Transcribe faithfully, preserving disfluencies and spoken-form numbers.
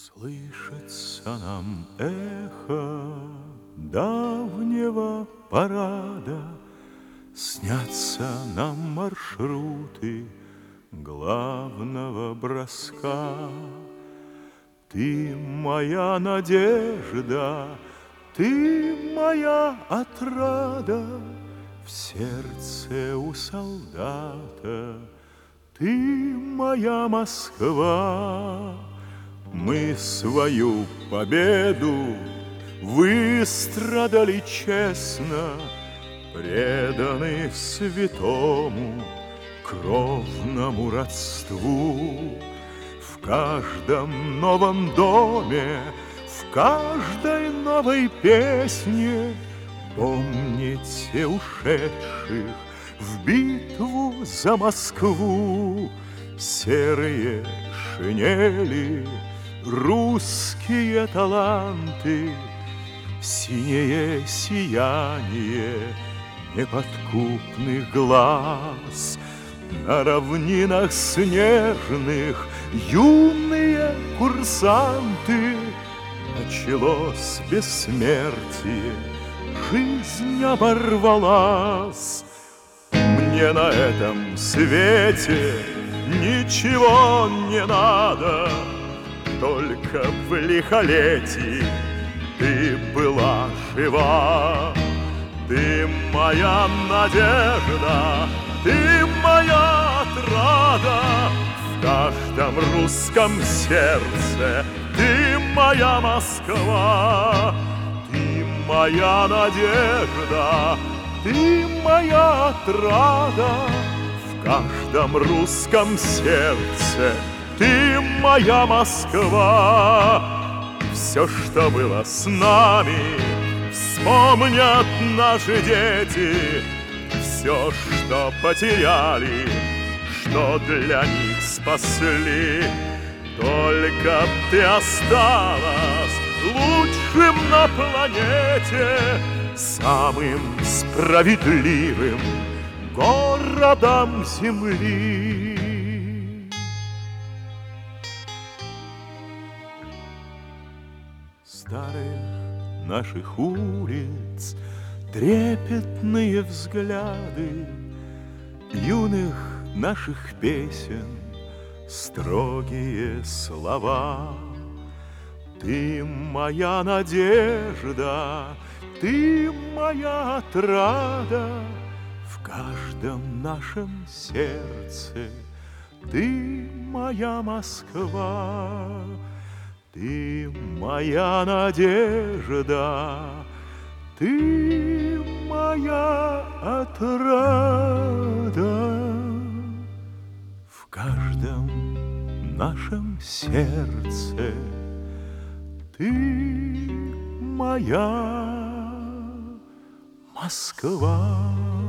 Слышится нам эхо давнего парада, снятся нам маршруты главного броска. Ты моя надежда, ты моя отрада, в сердце у солдата ты моя Москва. Мы свою победу выстрадали честно, преданы святому кровному родству. В каждом новом доме, в каждой новой песне помните ушедших в битву за Москву. Серые шинели, русские таланты, синее сияние неподкупных глаз. На равнинах снежных юные курсанты. Началось бессмертие, жизнь оборвалась. Мне на этом свете ничего не надо, только в лихолетии ты была жива. Ты моя надежда, ты моя отрада, в каждом русском сердце ты моя Москва. Ты моя надежда, ты моя отрада, в каждом русском сердце ты моя Москва. Все, что было с нами, вспомнят наши дети. Все, что потеряли, что для них спасли. Только б ты осталась лучшим на планете, самым справедливым городом земли. Старых наших улиц трепетные взгляды, юных наших песен строгие слова. Ты моя надежда, ты моя отрада, в каждом нашем сердце ты моя Москва. Ты моя надежда, ты моя отрада, в каждом нашем сердце ты моя Москва.